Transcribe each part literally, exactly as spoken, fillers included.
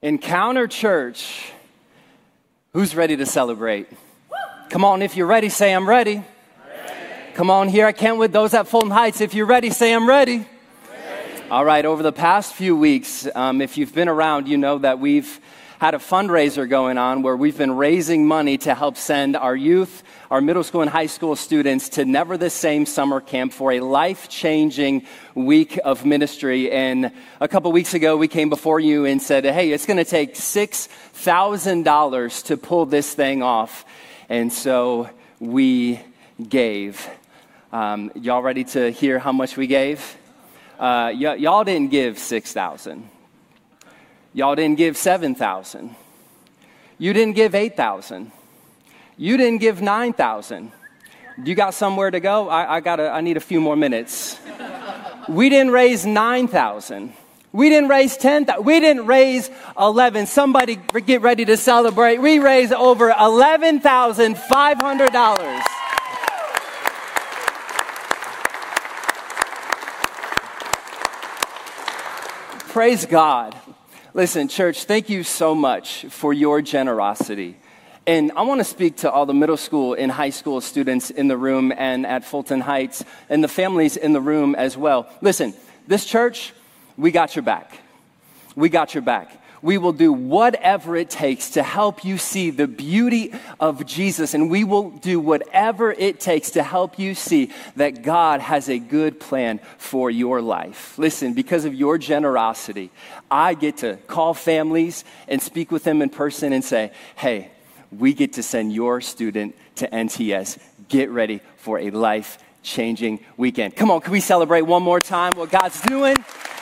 Encounter Church. Who's ready to celebrate? Come on, if you're ready, say I'm ready. ready. Come on here, I can't with those at Fulton Heights. If you're ready, say I'm ready. ready. All right, over the past few weeks, um, if you've been around, you know that we've had a fundraiser going on where we've been raising money to help send our youth, our middle school and high school students to Never the Same Summer Camp for a life-changing week of ministry. And a couple weeks ago, we came before you and said, hey, it's going to take six thousand dollars to pull this thing off. And so we gave. Um, y'all ready to hear how much we gave? Uh, y- y'all didn't give six thousand dollars. Y'all didn't give seven thousand dollars. You didn't give eight thousand dollars. You didn't give nine thousand dollars. You got somewhere to go? I, I gotta. I need a few more minutes. We didn't raise nine thousand dollars. We didn't raise ten thousand dollars. We didn't raise eleven. Somebody get ready to celebrate. We raised over eleven thousand five hundred dollars. Praise God. Listen, church, thank you so much for your generosity. And I want to speak to all the middle school and high school students in the room and at Fulton Heights and the families in the room as well. Listen, this church, we got your back. We got your back. We will do whatever it takes to help you see the beauty of Jesus, and we will do whatever it takes to help you see that God has a good plan for your life. Listen, because of your generosity, I get to call families and speak with them in person and say, hey, we get to send your student to N T S. Get ready for a life-changing weekend. Come on, can we celebrate one more time what God's doing?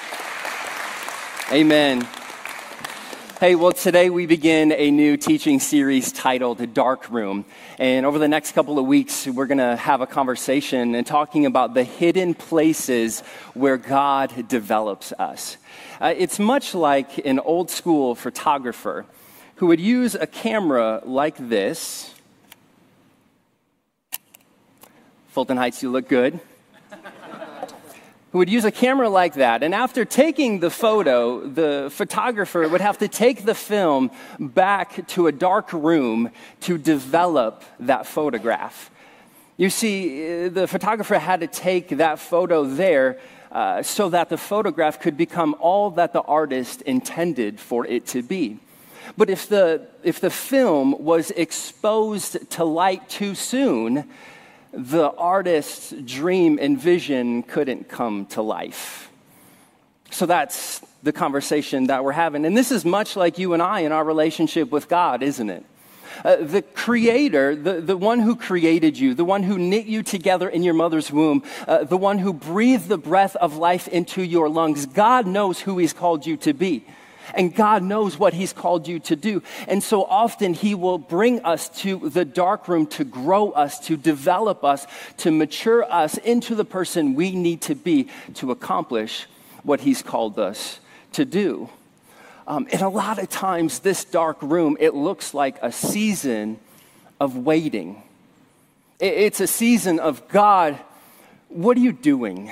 Amen. Hey, well, today we begin a new teaching series titled Dark Room. And over the next couple of weeks, we're going to have a conversation and talking about the hidden places where God develops us. Uh, it's much like an old school photographer who would use a camera like this. Fulton Heights, you look good. Who would use a camera like that. And after taking the photo, the photographer would have to take the film back to a dark room to develop that photograph. You see, the photographer had to take that photo there uh, so that the photograph could become all that the artist intended for it to be. But if the, if the film was exposed to light too soon, the artist's dream and vision couldn't come to life. So that's the conversation that we're having. And this is much like you and I in our relationship with God, isn't it? Uh, the creator, the, the one who created you, the one who knit you together in your mother's womb, uh, the one who breathed the breath of life into your lungs, God knows who he's called you to be. And God knows what he's called you to do. And so often he will bring us to the dark room to grow us, to develop us, to mature us into the person we need to be to accomplish what he's called us to do. Um, and a lot of times this dark room, it looks like a season of waiting. It, it's a season of, God, what are you doing?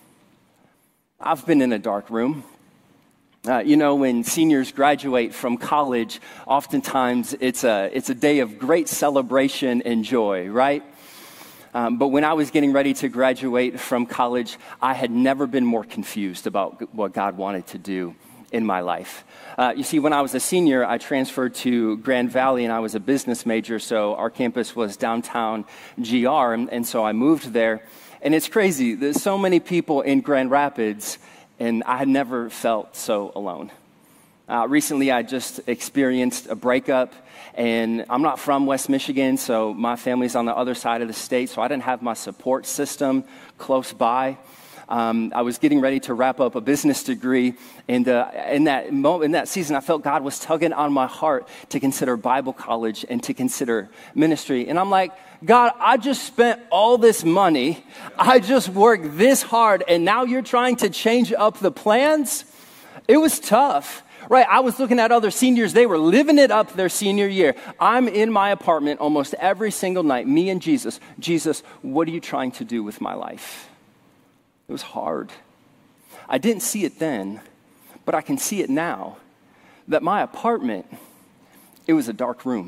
I've been in a dark room. Uh, you know, when seniors graduate from college, oftentimes it's a, it's a day of great celebration and joy, right? Um, but when I was getting ready to graduate from college, I had never been more confused about what God wanted to do in my life. Uh, you see, when I was a senior, I transferred to Grand Valley, and I was a business major, so our campus was downtown G R, and, and so I moved there. And it's crazy, there's so many people in Grand Rapids, and I had never felt so alone. Uh, recently, I just experienced a breakup, and I'm not from West Michigan, so my family's on the other side of the state, so I didn't have my support system close by. Um, I was getting ready to wrap up a business degree, and uh, in that moment, in that season, I felt God was tugging on my heart to consider Bible college and to consider ministry. And I'm like, God, I just spent all this money. I just worked this hard, and now you're trying to change up the plans? It was tough. Right, I was looking at other seniors. They were living it up their senior year. I'm in my apartment almost every single night, me and Jesus. Jesus, what are you trying to do with my life? It was hard. I didn't see it then, but I can see it now. that my apartment, it was a dark room.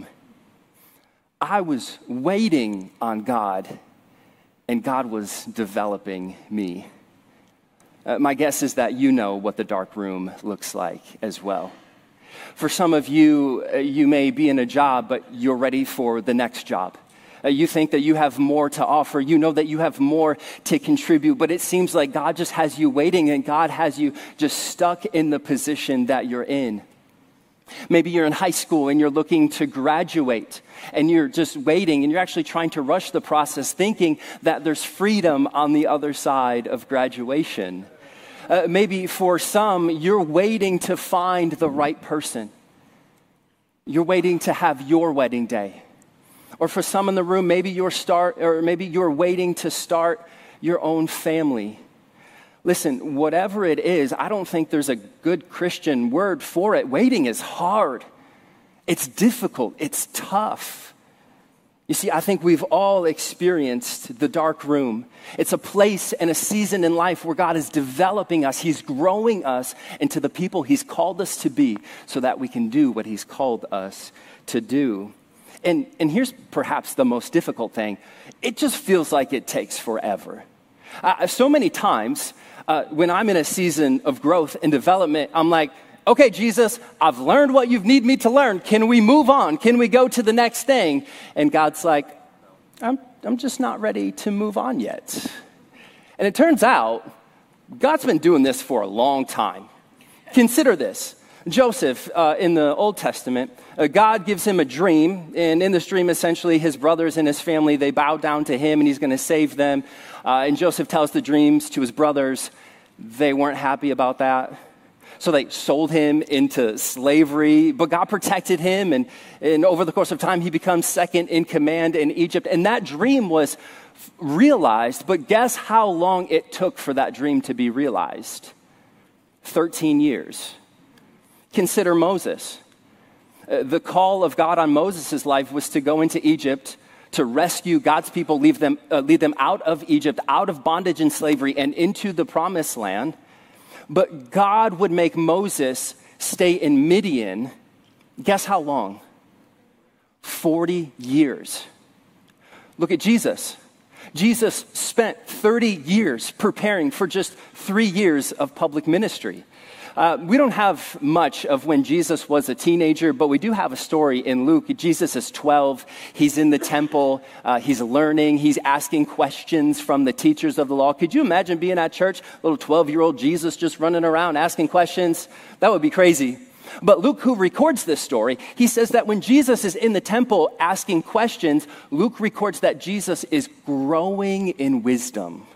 I was waiting on God, and God was developing me. Uh, my guess is that you know what the dark room looks like as well. For some of you, uh, you may be in a job, but you're ready for the next job. Uh, you think that you have more to offer. You know that you have more to contribute, but it seems like God just has you waiting, and God has you just stuck in the position that you're in. Maybe you're in high school and you're looking to graduate, and you're just waiting, and you're actually trying to rush the process, thinking that there's freedom on the other side of graduation. Uh, maybe for some, you're waiting to find the right person. You're waiting to have your wedding day. Or for some in the room, maybe you're start, or maybe you're waiting to start your own family. Listen, whatever it is, I don't think there's a good Christian word for it. Waiting is hard. It's difficult. It's tough. You see, I think we've all experienced the dark room. It's a place and a season in life where God is developing us. He's growing us into the people He's called us to be so that we can do what He's called us to do. And, and here's perhaps the most difficult thing. It just feels like it takes forever. Uh, so many times, Uh, when I'm in a season of growth and development, I'm like, okay, Jesus, I've learned what you need me to learn. Can we move on? Can we go to the next thing? And God's like, I'm, I'm just not ready to move on yet. And it turns out, God's been doing this for a long time. Consider this. Joseph, uh, in the Old Testament, uh, God gives him a dream, and in this dream, essentially, his brothers and his family, they bow down to him, and he's going to save them. Uh, and Joseph tells the dreams to his brothers. They weren't happy about that, so they sold him into slavery, but God protected him, and, and over the course of time, he becomes second in command in Egypt, and that dream was realized, but guess how long it took for that dream to be realized? thirteen years. Consider Moses. Uh, the call of God on Moses' life was to go into Egypt to rescue God's people, leave them, uh, lead them out of Egypt, out of bondage and slavery, and into the promised land. But God would make Moses stay in Midian. Guess how long? forty years. Look at Jesus. Jesus spent thirty years preparing for just three years of public ministry. Uh, we don't have much of when Jesus was a teenager, but we do have a story in Luke. Jesus is twelve. He's in the temple. Uh, he's learning. He's asking questions from the teachers of the law. Could you imagine being at church, little twelve-year-old Jesus just running around asking questions? That would be crazy. But Luke, who records this story, he says that when Jesus is in the temple asking questions, Luke records that Jesus is growing in wisdom.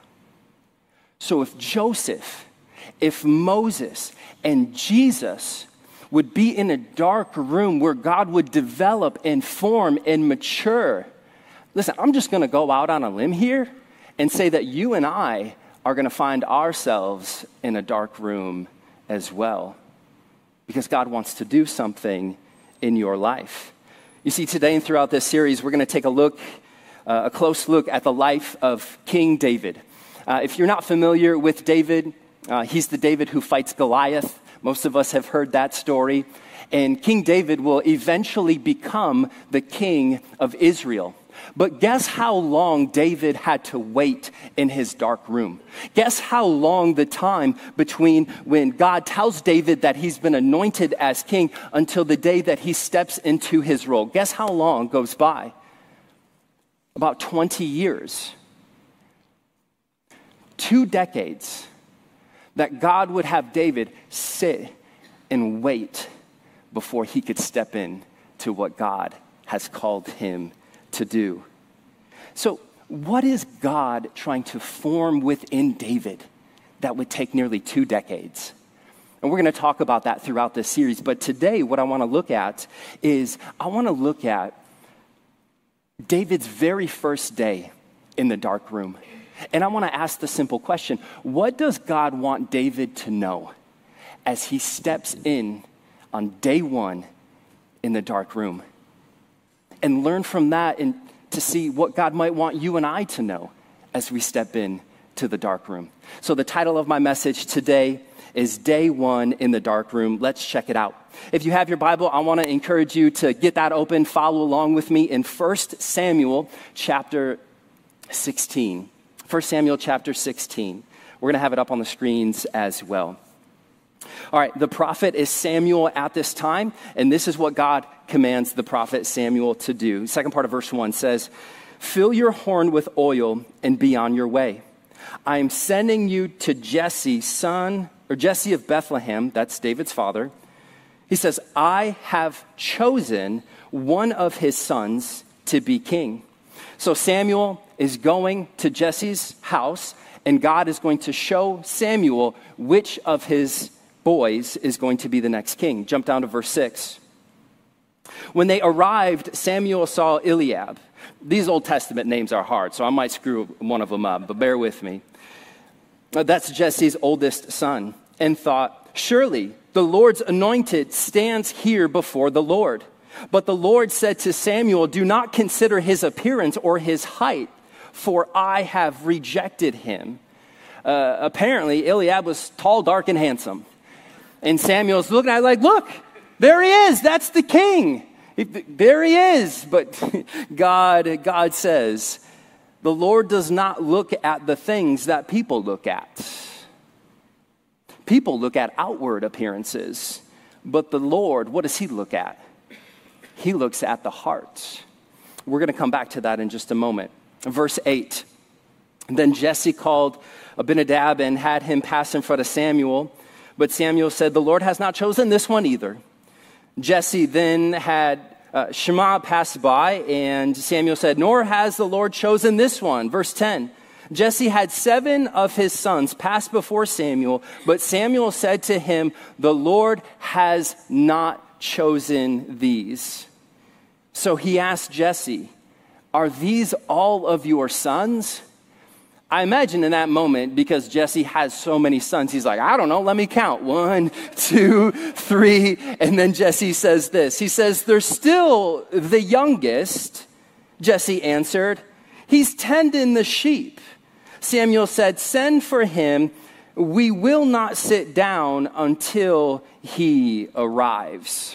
So if Joseph, if Moses and Jesus would be in a dark room where God would develop and form and mature, listen, I'm just going to go out on a limb here and say that you and I are going to find ourselves in a dark room as well, because God wants to do something in your life. You see, today and throughout this series, we're going to take a look, uh, a close look at the life of King David. Uh, if you're not familiar with David, Uh, he's the David who fights Goliath. Most of us have heard that story. And King David will eventually become the king of Israel. But guess how long David had to wait in his dark room? Guess how long the time between when God tells David that he's been anointed as king until the day that he steps into his role? Guess how long goes by? About twenty years. Two decades. That God would have David sit and wait before he could step in to what God has called him to do. So what is God trying to form within David that would take nearly two decades? And we're going to talk about that throughout this series. But today, what I want to look at is I want to look at David's very first day in the dark room. And I want to ask the simple question, what does God want David to know as he steps in on day one in the dark room? And learn from that and to see what God might want you and I to know as we step in to the dark room. So the title of my message today is Day One in the Dark Room. Let's check it out. If you have your Bible, I want to encourage you to get that open, follow along with me in First Samuel chapter sixteen. First Samuel chapter sixteen. We're going to have it up on the screens as well. All right, the prophet is Samuel at this time, and this is what God commands the prophet Samuel to do. Second part of verse one says, "Fill your horn with oil and be on your way. I am sending you to Jesse, son, or Jesse of Bethlehem," that's David's father. He says, "I have chosen one of his sons to be king." So Samuel is going to Jesse's house, and God is going to show Samuel which of his boys is going to be the next king. Jump down to verse six. When they arrived, Samuel saw Eliab. These Old Testament names are hard, so I might screw one of them up, but bear with me. That's Jesse's oldest son, and thought, "Surely the Lord's anointed stands here before the Lord." But the Lord said to Samuel, "Do not consider his appearance or his height, for I have rejected him." Uh, apparently, Eliab was tall, dark, and handsome. And Samuel's looking at it like, "Look, there he is. That's the king. There he is." But God, God says, the Lord does not look at the things that people look at. People look at outward appearances, but the Lord, what does he look at? He looks at the heart. We're going to come back to that in just a moment. Verse eight, "Then Jesse called Abinadab and had him pass in front of Samuel. But Samuel said, 'The Lord has not chosen this one either.' Jesse then had uh, Shammah pass by, and Samuel said, 'Nor has the Lord chosen this one.'" Verse ten, "Jesse had seven of his sons pass before Samuel, but Samuel said to him, 'The Lord has not chosen these.' So he asked Jesse, 'Are these all of your sons?' I imagine in that moment, because Jesse has so many sons, he's like, "I don't know, let me count. One, two, three." And then Jesse says this. He says, "They're still the youngest." Jesse answered, "He's tending the sheep." Samuel said, "Send for him. We will not sit down until he arrives."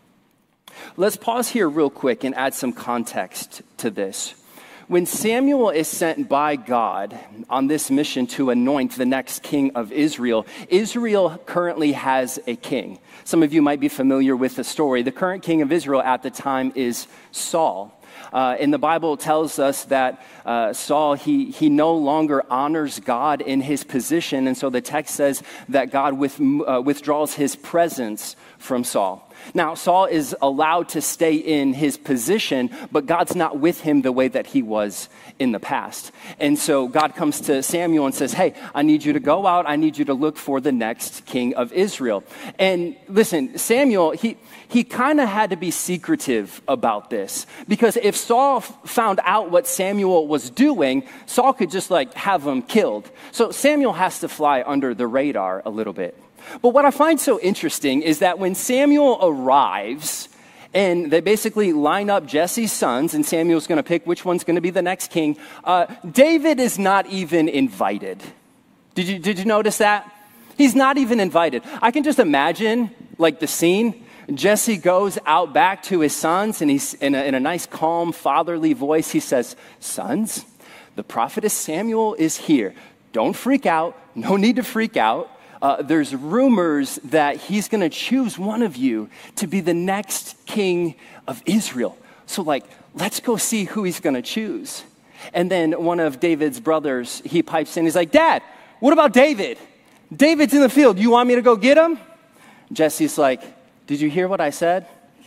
Let's pause here real quick and add some context to this. When Samuel is sent by God on this mission to anoint the next king of Israel, Israel currently has a king. Some of you might be familiar with the story. The current king of Israel at the time is Saul. Uh, and the Bible tells us that uh, Saul, he, he no longer honors God in his position. And so the text says that God with, uh, withdraws his presence from Saul. Now, Saul is allowed to stay in his position, but God's not with him the way that he was in the past. And so God comes to Samuel and says, "Hey, I need you to go out. I need you to look for the next king of Israel." And listen, Samuel, he, he kind of had to be secretive about this, because if Saul f- found out what Samuel was doing, Saul could just like have him killed. So Samuel has to fly under the radar a little bit. But what I find so interesting is that when Samuel arrives and they basically line up Jesse's sons, and Samuel's going to pick which one's going to be the next king, uh, David is not even invited. Did you, did you notice that? He's not even invited. I can just imagine like the scene. Jesse goes out back to his sons, and he's in a, in a nice, calm, fatherly voice. He says, "Sons, the prophetess Samuel is here. Don't freak out. No need to freak out. Uh, there's rumors that he's going to choose one of you to be the next king of Israel. So like, let's go see who he's going to choose." And then one of David's brothers, he pipes in. He's like, "Dad, what about David? David's in the field. You want me to go get him?" Jesse's like, "Did you hear what I said?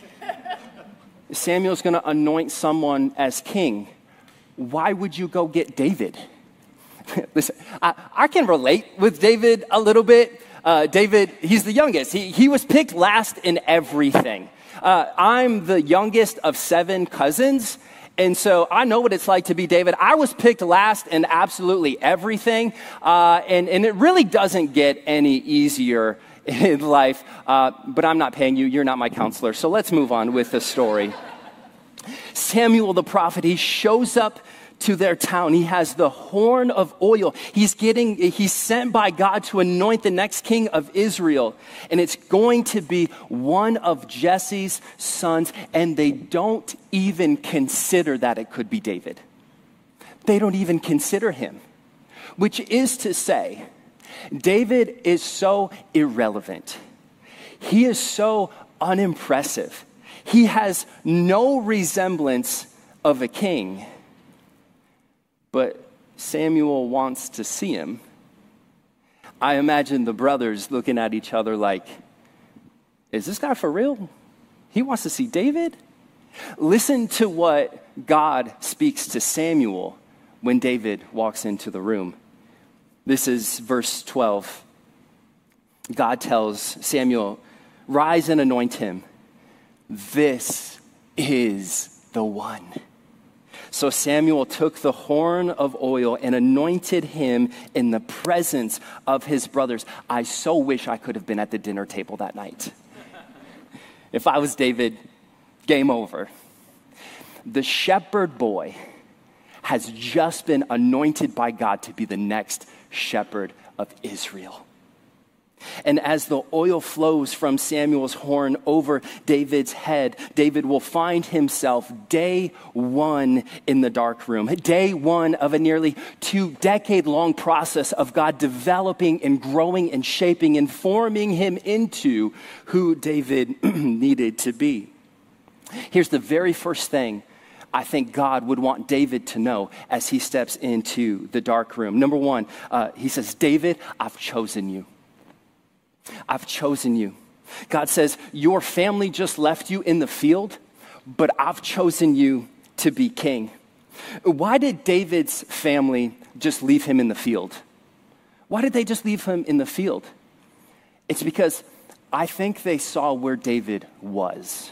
Samuel's going to anoint someone as king. Why would you go get David?" Listen, I, I can relate with David a little bit. Uh, David, he's the youngest. He, he was picked last in everything. Uh, I'm the youngest of seven cousins, and so I know what it's like to be David. I was picked last in absolutely everything, uh, and, and it really doesn't get any easier in life, uh, but I'm not paying you. You're not my counselor, so let's move on with the story. Samuel the prophet, he shows up to their town. He has the horn of oil. He's getting, he's sent by God to anoint the next king of Israel. And it's going to be one of Jesse's sons. And they don't even consider that it could be David. They don't even consider him. Which is to say, David is so irrelevant. He is so unimpressive. He has no resemblance of a king. But Samuel wants to see him. I imagine the brothers looking at each other like, is this guy for real? He wants to see David? Listen to what God speaks to Samuel when David walks into the room. This is verse twelve. God tells Samuel, rise and anoint him. This is the one. So Samuel took the horn of oil and anointed him in the presence of his brothers. I so wish I could have been at the dinner table that night. If I was David, game over. The shepherd boy has just been anointed by God to be the next shepherd of Israel. And as the oil flows from Samuel's horn over David's head, David will find himself day one in the dark room. Day one of a nearly two-decade-long process of God developing and growing and shaping and forming him into who David needed to be. Here's the very first thing I think God would want David to know as he steps into the dark room. Number one, uh, he says, David, I've chosen you. I've chosen you. God says, your family just left you in the field, but I've chosen you to be king. Why did David's family just leave him in the field? Why did they just leave him in the field? It's because I think they saw where David was.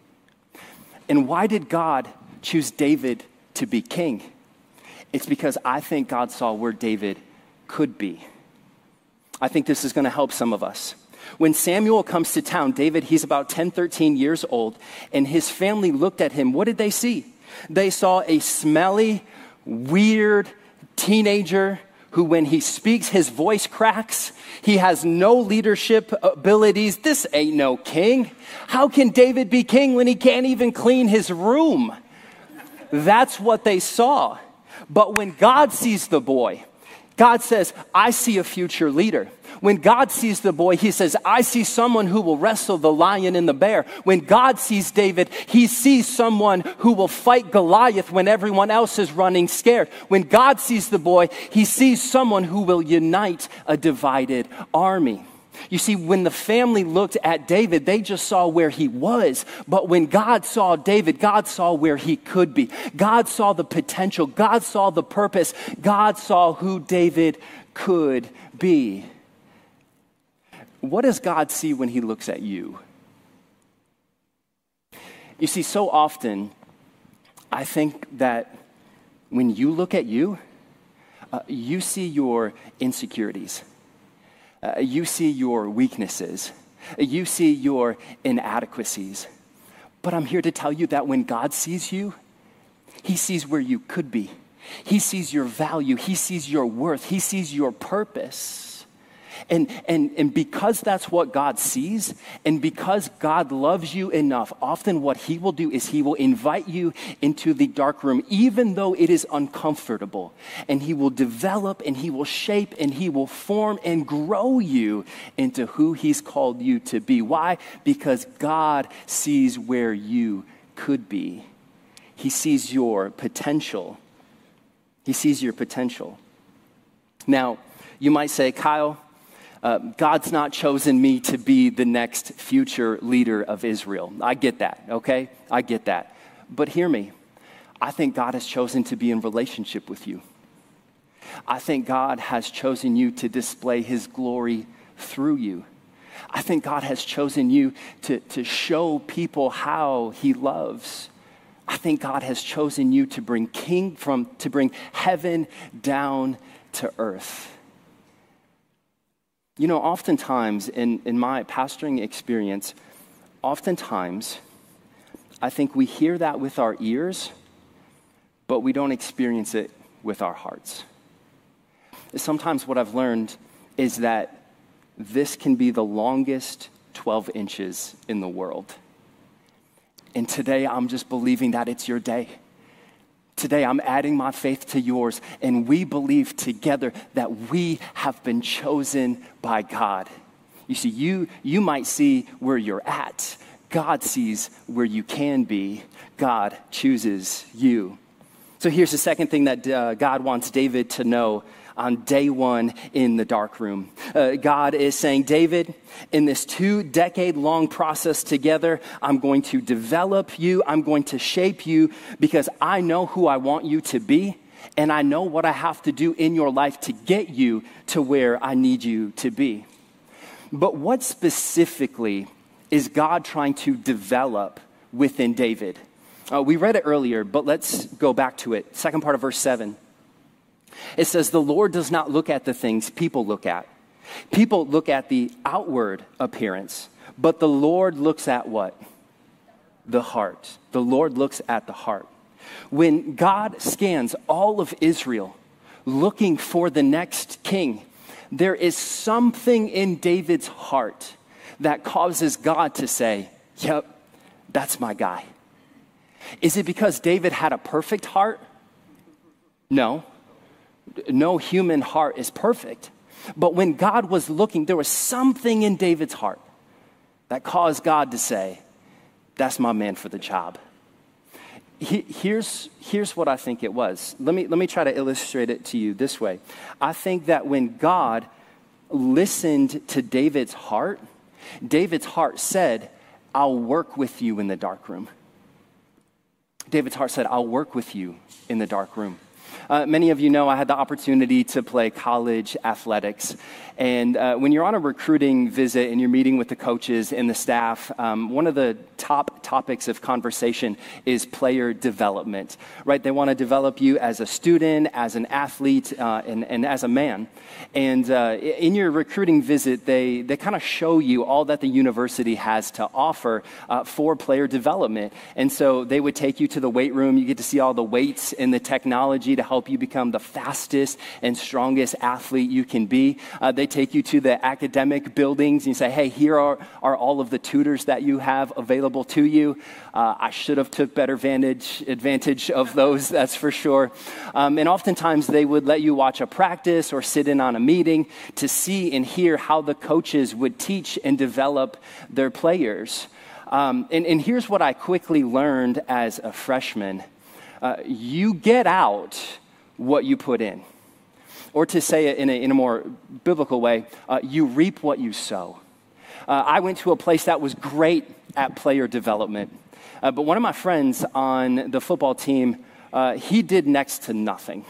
And why did God choose David to be king? It's because I think God saw where David could be. I think this is going to help some of us. When Samuel comes to town, David, he's about ten, thirteen years old, and his family looked at him. What did they see? They saw a smelly, weird teenager who, when he speaks, his voice cracks. He has no leadership abilities. This ain't no king. How can David be king when he can't even clean his room? That's what they saw. But when God sees the boy, God says, I see a future leader. When God sees the boy, he says, I see someone who will wrestle the lion and the bear. When God sees David, he sees someone who will fight Goliath when everyone else is running scared. When God sees the boy, he sees someone who will unite a divided army. You see, when the family looked at David, they just saw where he was. But when God saw David, God saw where he could be. God saw the potential. God saw the purpose. God saw who David could be. What does God see when he looks at you? You see, so often, I think that when you look at you, uh, you see your insecurities. Uh, you see your weaknesses. You see your inadequacies. But I'm here to tell you that when God sees you, he sees where you could be. He sees your value. He sees your worth. He sees your purpose. And, and, and because that's what God sees, and because God loves you enough, often what he will do is he will invite you into the dark room, even though it is uncomfortable. And he will develop, and he will shape, and he will form and grow you into who he's called you to be. Why? Because God sees where you could be. He sees your potential. He sees your potential. Now, you might say, Kyle, Uh, God's not chosen me to be the next future leader of Israel. I get that, okay? I get that. But hear me. I think God has chosen to be in relationship with you. I think God has chosen you to display his glory through you. I think God has chosen you to, to show people how he loves. I think God has chosen you to bring king from to bring heaven down to earth. You know, oftentimes in, in my pastoring experience, oftentimes I think we hear that with our ears, but we don't experience it with our hearts. Sometimes what I've learned is that this can be the longest twelve inches in the world. And today I'm just believing that it's your day. Today I'm adding my faith to yours, and we believe together that we have been chosen by God. You see, you, you might see where you're at. God sees where you can be. God chooses you. So here's the second thing that uh, God wants David to know on day one in the dark room. Uh, God is saying, David, in this two-decade-long process together, I'm going to develop you. I'm going to shape you because I know who I want you to be, and I know what I have to do in your life to get you to where I need you to be. But what specifically is God trying to develop within David? Uh, we read it earlier, but let's go back to it. Second part of verse seven. It says, the Lord does not look at the things people look at. People look at the outward appearance, but the Lord looks at what? The heart. The Lord looks at the heart. When God scans all of Israel looking for the next king, there is something in David's heart that causes God to say, yep, that's my guy. Is it because David had a perfect heart? No. No human heart is perfect. But when God was looking, there was something in David's heart that caused God to say, that's my man for the job. He, here's, here's what I think it was. Let me, let me try to illustrate it to you this way. I think that when God listened to David's heart, David's heart said, I'll work with you in the dark room. David's heart said, I'll work with you in the dark room. Uh, many of you know I had the opportunity to play college athletics. And uh, when you're on a recruiting visit and you're meeting with the coaches and the staff, um, one of the top topics of conversation is player development, right? They want to develop you as a student, as an athlete, uh, and, and as a man. And uh, in your recruiting visit, they, they kind of show you all that the university has to offer uh, for player development. And so they would take you to the weight room. You get to see all the weights and the technology to help you become the fastest and strongest athlete you can be. Uh, they take you to the academic buildings and you say, hey, here are, are all of the tutors that you have available to you. Uh, I should have took better advantage, advantage of those, that's for sure. Um, and oftentimes they would let you watch a practice or sit in on a meeting to see and hear how the coaches would teach and develop their players. Um, and, and here's what I quickly learned as a freshman. Uh, you get out what you put in. Or to say it in a, in a more biblical way, uh, you reap what you sow. Uh, I went to a place that was great at player development. Uh, but one of my friends on the football team, uh, he did next to nothing.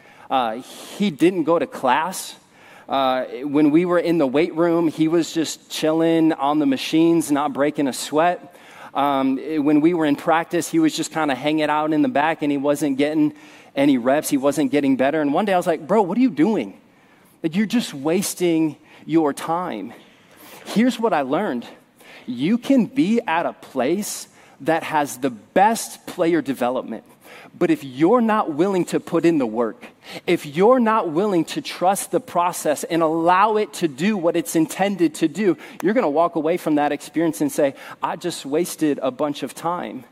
Uh, he didn't go to class. Uh, when we were in the weight room, he was just chilling on the machines, not breaking a sweat. Um, when we were in practice, he was just kind of hanging out in the back and he wasn't getting any reps. He wasn't getting better. And one day I was like, bro, what are you doing? Like, you're just wasting your time. Here's what I learned. You can be at a place that has the best player development. But if you're not willing to put in the work, if you're not willing to trust the process and allow it to do what it's intended to do, you're going to walk away from that experience and say, I just wasted a bunch of time.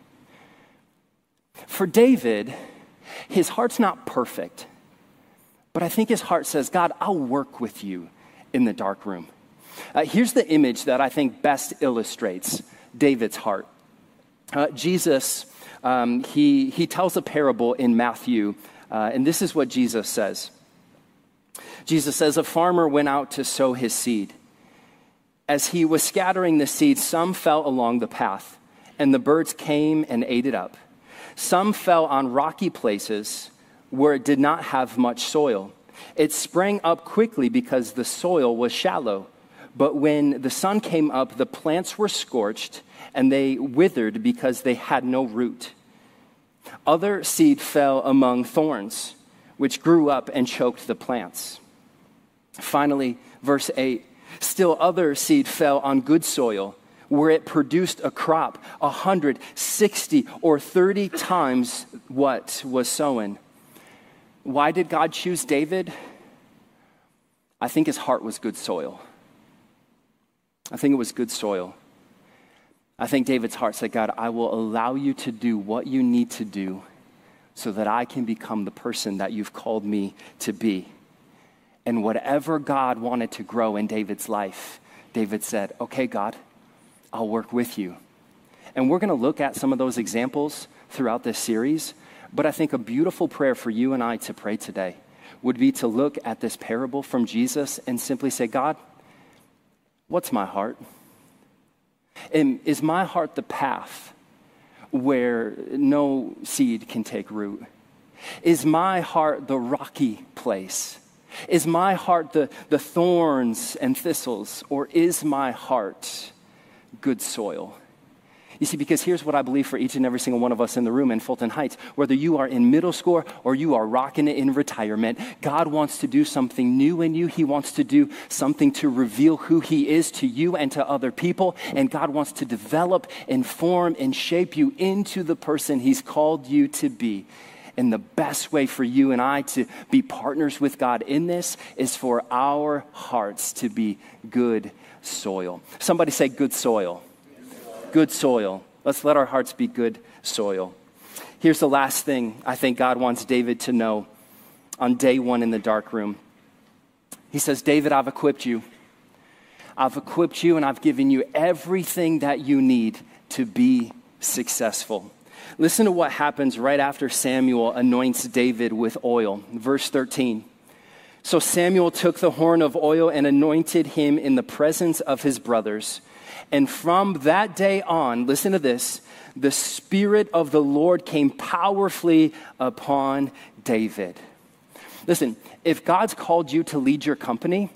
For David, his heart's not perfect, but I think his heart says, God, I'll work with you in the dark room. Uh, here's the image that I think best illustrates David's heart. Uh, Jesus, um, he, he tells a parable in Matthew, uh, and this is what Jesus says. Jesus says, a farmer went out to sow his seed. As he was scattering the seed, some fell along the path, and the birds came and ate it up. Some fell on rocky places where it did not have much soil. It sprang up quickly because the soil was shallow. But when the sun came up, the plants were scorched, and they withered because they had no root. Other seed fell among thorns, which grew up and choked the plants. Finally, verse eight, still other seed fell on good soil, where it produced a crop one hundred sixty or thirty times what was sown. Why did God choose David? I think his heart was good soil. I think it was good soil. I think David's heart said, God, I will allow you to do what you need to do so that I can become the person that you've called me to be. And whatever God wanted to grow in David's life, David said, okay, God, I'll work with you. And we're going to look at some of those examples throughout this series. But I think a beautiful prayer for you and I to pray today would be to look at this parable from Jesus and simply say, God, what's my heart? And is my heart the path where no seed can take root? Is my heart the rocky place? Is my heart the, the thorns and thistles? Or is my heart good soil? You see, because here's what I believe for each and every single one of us in the room in Fulton Heights. Whether you are in middle school or you are rocking it in retirement, God wants to do something new in you. He wants to do something to reveal who he is to you and to other people. And God wants to develop and form and shape you into the person he's called you to be. And the best way for you and I to be partners with God in this is for our hearts to be good soil. Somebody say good soil. Good soil. Let's let our hearts be good soil. Here's the last thing I think God wants David to know on day one in the dark room. He says, David, I've equipped you. I've equipped you and I've given you everything that you need to be successful. Listen to what happens right after Samuel anoints David with oil. Verse thirteen. So Samuel took the horn of oil and anointed him in the presence of his brothers. And from that day on, listen to this, the Spirit of the Lord came powerfully upon David. Listen, if God's called you to lead your company,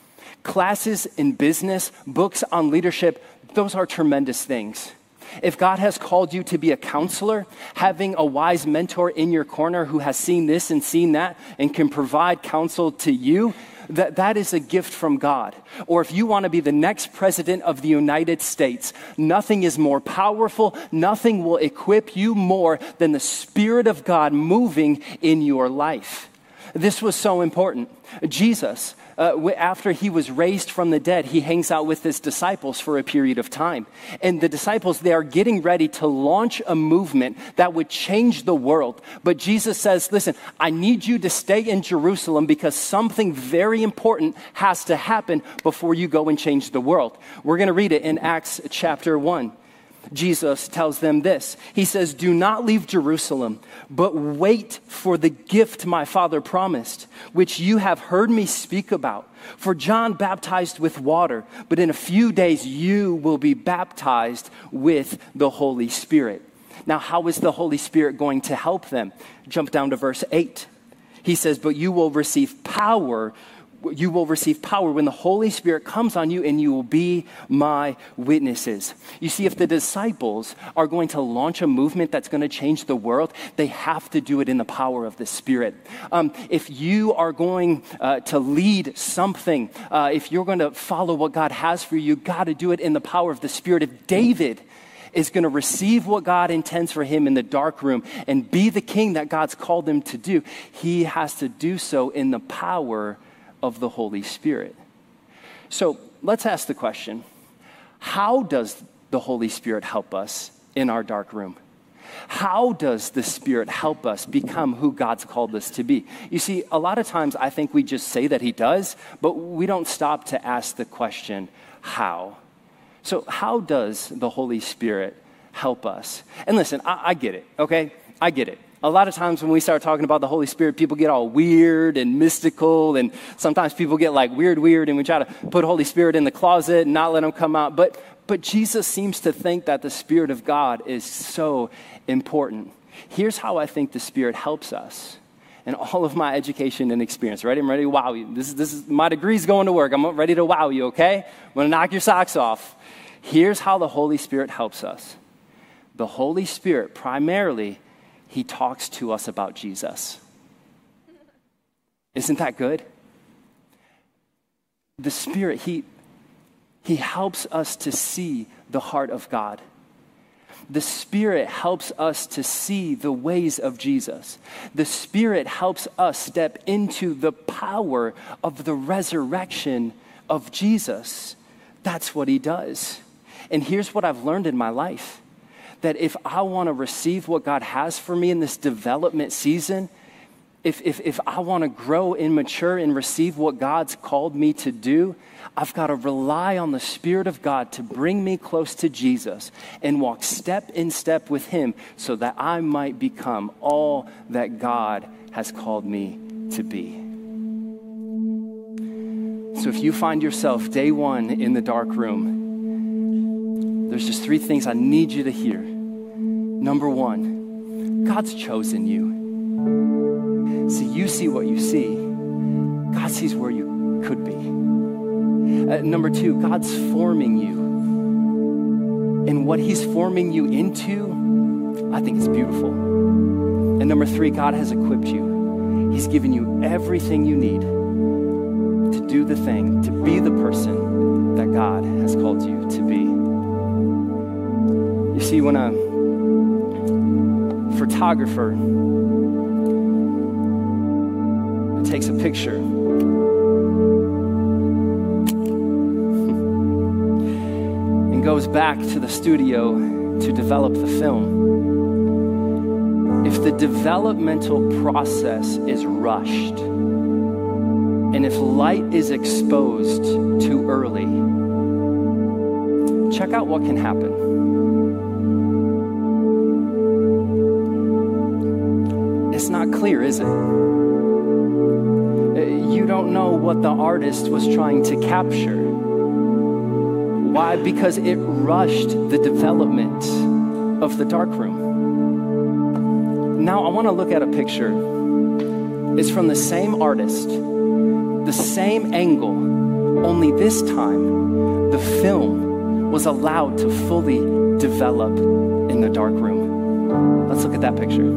classes in business, books on leadership, those are tremendous things. If God has called you to be a counselor, having a wise mentor in your corner who has seen this and seen that and can provide counsel to you, that, that is a gift from God. Or if you want to be the next president of the United States, nothing is more powerful, nothing will equip you more than the Spirit of God moving in your life. This was so important. Jesus, uh, after he was raised from the dead, he hangs out with his disciples for a period of time. And the disciples, they are getting ready to launch a movement that would change the world. But Jesus says, listen, I need you to stay in Jerusalem because something very important has to happen before you go and change the world. We're going to read it in Acts chapter one. Jesus tells them this. He says, do not leave Jerusalem, but wait for the gift my Father promised, which you have heard me speak about. For John baptized with water, but in a few days you will be baptized with the Holy Spirit. Now, how is the Holy Spirit going to help them? Jump down to verse eight. He says, but you will receive power You will receive power when the Holy Spirit comes on you and you will be my witnesses. You see, if the disciples are going to launch a movement that's going to change the world, they have to do it in the power of the Spirit. Um, if you are going uh, to lead something, uh, if you're going to follow what God has for you, you got to do it in the power of the Spirit. If David is going to receive what God intends for him in the dark room and be the king that God's called him to do, he has to do so in the power of the Holy Spirit. So let's ask the question, how does the Holy Spirit help us in our dark room? How does the Spirit help us become who God's called us to be? You see, a lot of times I think we just say that he does, but we don't stop to ask the question, how? So how does the Holy Spirit help us? And listen, I, I get it, okay? I get it. A lot of times when we start talking about the Holy Spirit, people get all weird and mystical, and sometimes people get like weird, weird, and we try to put Holy Spirit in the closet and not let him come out. But, but Jesus seems to think that the Spirit of God is so important. Here's how I think the Spirit helps us. And all of my education and experience, ready? I'm ready to wow you. This is, this is, my degree's going to work. I'm ready to wow you, okay? I'm going to knock your socks off. Here's how the Holy Spirit helps us. The Holy Spirit primarily, he talks to us about Jesus. Isn't that good? The Spirit, he, he helps us to see the heart of God. The Spirit helps us to see the ways of Jesus. The Spirit helps us step into the power of the resurrection of Jesus. That's what he does. And here's what I've learned in my life, that if I want to receive what God has for me in this development season, if, if, if I want to grow and mature and receive what God's called me to do, I've got to rely on the Spirit of God to bring me close to Jesus and walk step in step with him so that I might become all that God has called me to be. So if you find yourself day one in the dark room, there's just three things I need you to hear. Number one, God's chosen you. See, you see what you see. God sees where you could be. Uh, number two, God's forming you. And what he's forming you into, I think it's beautiful. And number three, God has equipped you. He's given you everything you need to do the thing, to be the person that God has called you to be. You see, when a photographer takes a picture, goes back to the studio to develop the film, if the developmental process is rushed, and if light is exposed too early, check out what can happen. It's not clear, is it? You don't know what the artist was trying to capture. Why? Because it rushed the development of the darkroom. Now I want to look at a picture. It's from the same artist, the same angle, only this time the film was allowed to fully develop in the darkroom. Let's look at that picture.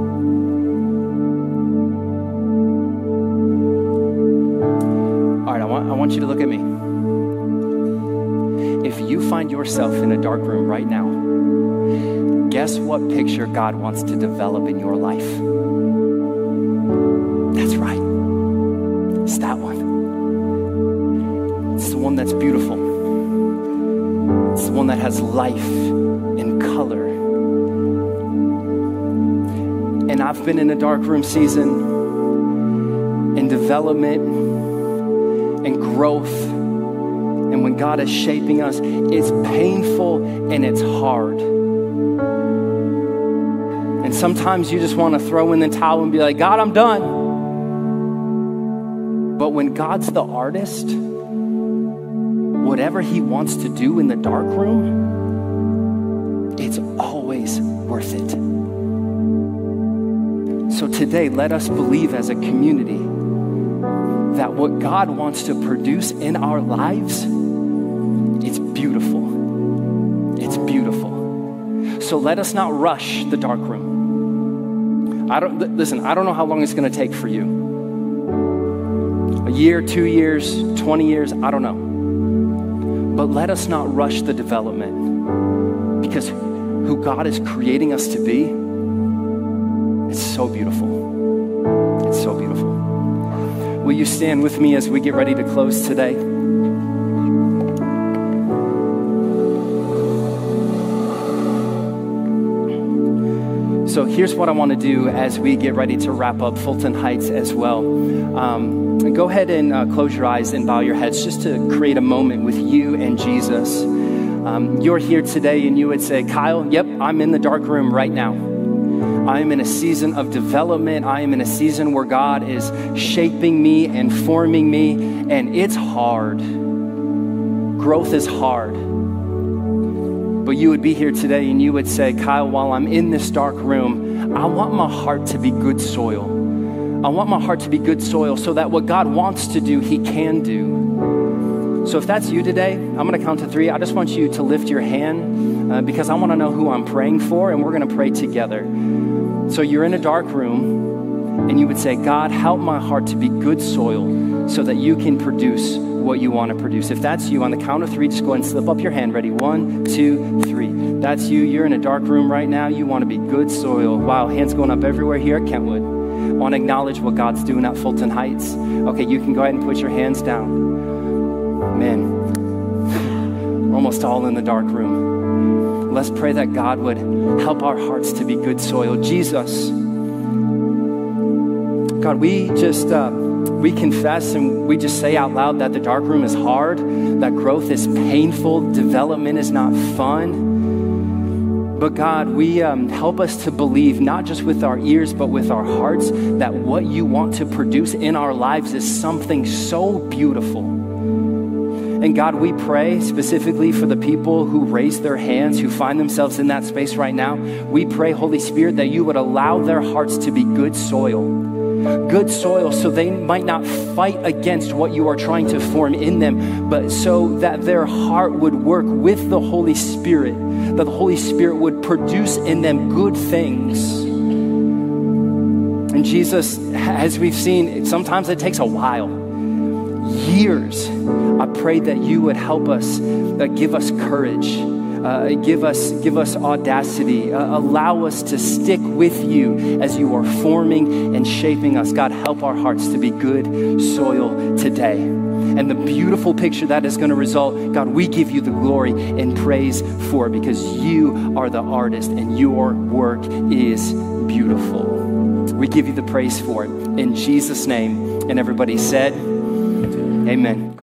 All right, I want, I want you to look at me. If you find yourself in a dark room right now, guess what picture God wants to develop in your life? That's right. It's that one. It's the one that's beautiful. It's the one that has life and color. And I've been in a dark room season, in development and growth. And when God is shaping us, it's painful and it's hard. And sometimes you just want to throw in the towel and be like, God, I'm done. But when God's the artist, whatever he wants to do in the dark room, it's always worth it. So today, let us believe as a community that what God wants to produce in our lives, it's beautiful. It's beautiful. So let us not rush the dark room. I don't, listen, I don't know how long it's going to take for you. A year, two years, twenty years, I don't know. But let us not rush the development, because who God is creating us to be, it's so beautiful. It's so beautiful. Will you stand with me as we get ready to close today? So here's what I want to do as we get ready to wrap up Fulton Heights as well. Um, go ahead and uh, close your eyes and bow your heads just to create a moment with you and Jesus. Um, you're here today and you would say, Kyle, yep, I'm in the dark room right now. I am in a season of development. I am in a season where God is shaping me and forming me, and it's hard. Growth is hard. But you would be here today and you would say, Kyle, while I'm in this dark room, I want my heart to be good soil. I want my heart to be good soil so that what God wants to do, he can do. So if that's you today, I'm going to count to three. I just want you to lift your hand uh, because I want to know who I'm praying for, and we're going to pray together. So you're in a dark room and you would say, God, help my heart to be good soil so that you can produce what you want to produce. If that's you, on the count of three, just go ahead and slip up your hand. Ready? One, two, three. That's you. You're in a dark room right now. You want to be good soil. Wow, hands going up everywhere here at Kentwood. I want to acknowledge what God's doing at Fulton Heights. Okay, you can go ahead and put your hands down. Man, we're almost all in the dark room. Let's pray that God would help our hearts to be good soil. Jesus, God, we just, uh, we confess and we just say out loud that the dark room is hard, that growth is painful, development is not fun. But God, we um, help us to believe, not just with our ears, but with our hearts, that what you want to produce in our lives is something so beautiful. And God, we pray specifically for the people who raise their hands, who find themselves in that space right now. We pray, Holy Spirit, that you would allow their hearts to be good soil. Good soil so they might not fight against what you are trying to form in them, but so that their heart would work with the Holy Spirit, that the Holy Spirit would produce in them good things. And Jesus, as we've seen, sometimes it takes a while, years. I pray that you would help us, uh, give us courage, uh, give us, give us audacity, uh, allow us to stick with you as you are forming and shaping us. God, help our hearts to be good soil today. And the beautiful picture that is going to result, God, we give you the glory and praise for it because you are the artist and your work is beautiful. We give you the praise for it. In Jesus' name. And everybody said, amen.